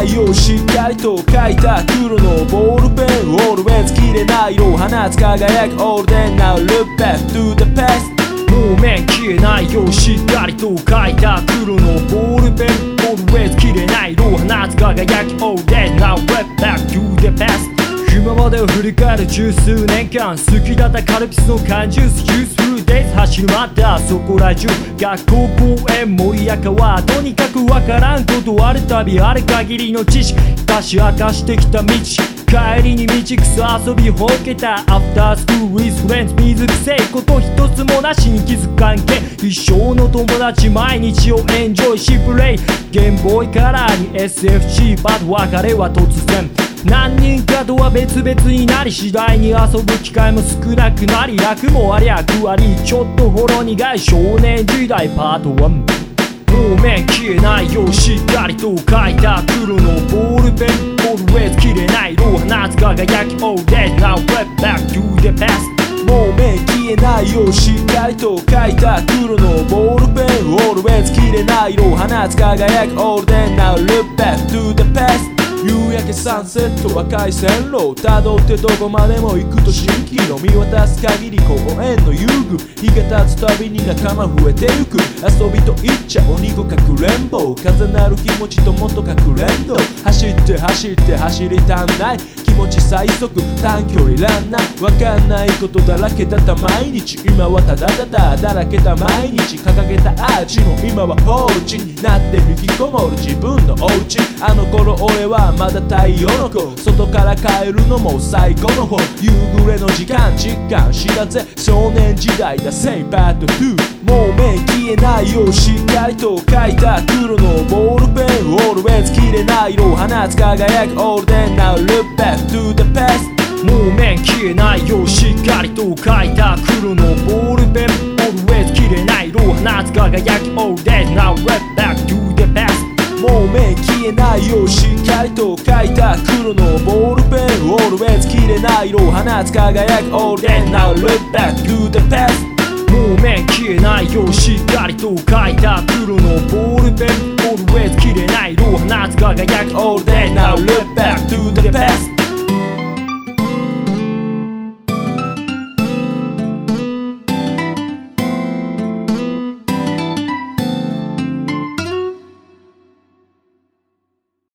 ないよしっかりと書いた黒のボールペン Always 切れない色放つ輝く All day now look back to the past もう面消えないよしっかりと書いた黒のボールペン Always 切れない色放つ輝き All day now look back to the past 今までを振り返る十数年間好きだったカルピスの缶ジュースユースフルデイズ走り回ったそこら中学校公園森や川とにかくわからんことあるたびある限りの知識出し明かしてきた道帰りに道草遊びほうけた After school with friends 水くせいこと一つもなしに気づく関係一生の友達毎日をエンジョイしプレイゲームボーイカラーに SFC バッド別れは突然何人かとは別々になり次第に遊ぶ機会も少なくなり楽もありゃ苦ありちょっとほろ苦い少年時代パート1もう面消えないよしっかりと書いた黒のボールペン Always 切れない色放つ輝き All day now flip back to the past もう目消えないよしっかりと書いた黒のボールペン Always 切れない色放つ輝く All day now look back to the past 夕焼けサンセット赤い線路辿ってどこまでも行くと蜃気楼見渡す限り公園の遊具日が経つたびに仲間増えてゆく遊びと言っちゃ鬼ごかくれんぼ風なる気持ちともっとかくれんど走って走って走りたんない気持ち最速短距離ランナーわかんないことだらけだった毎日今はただただだらけた毎日掲げたアーチも今は放置になって引きこもる自分のお家あの頃俺はまだ太陽の子外から帰るのも最後の方夕暮れの時間実感したぜ少年時代だ Say part 2もう目消えないよしっかりと書いた黒のボールペン Always 切れない色放つ輝く All day now look back to the past もう面消えないよしっかりと書いた黒のボールペン Always 切れない色放つ輝き All day now look back to the past もう目消えないよしっかりと書いた黒のボールペン Always 切れない色放つ輝く All day now look back to the past もう面消えないよしっかりと書いた黒のボールペン Always 切れない色放つ輝く All day now look back to the past